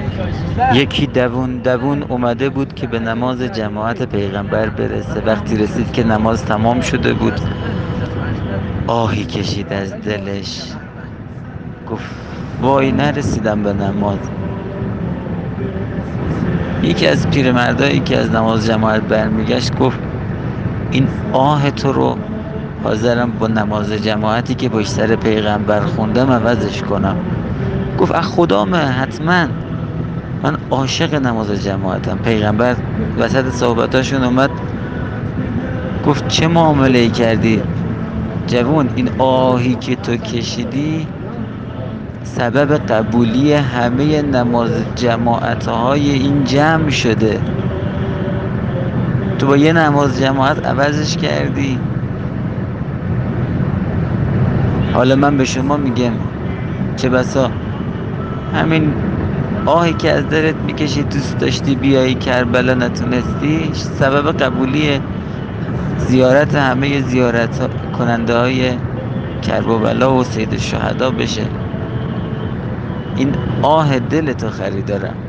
یکی دوون دوون اومده بود که به نماز جماعت پیغمبر برسه. وقتی رسید که نماز تمام شده بود، آهی کشید از دلش. گفت وای نرسیدم به نماز. یکی از پیرمردایی که از نماز جماعت برمیگشت گفت این آه تو رو حاضرم با نماز جماعتی که پشت سر پیغمبر خوندم عوضش کنم. گفت اخ خدامه حتما، من عاشق نماز جماعتم. پیغمبر وسط صحبتاشون اومد گفت چه معامله ای کردی جوون؟ این آهی که تو کشیدی سبب قبولی همه نماز جماعتهای این جمع شده. تو با یه نماز جماعت عوضش کردی. حالا من به شما میگم چه بسا همین آهی که از دلت میکشی دوست داشتی بیایی کربلا نتونستی، سبب قبولی زیارت همه زیارت کننده های کربلا و سید الشهدا بشه. این آه دل تو خریدارم.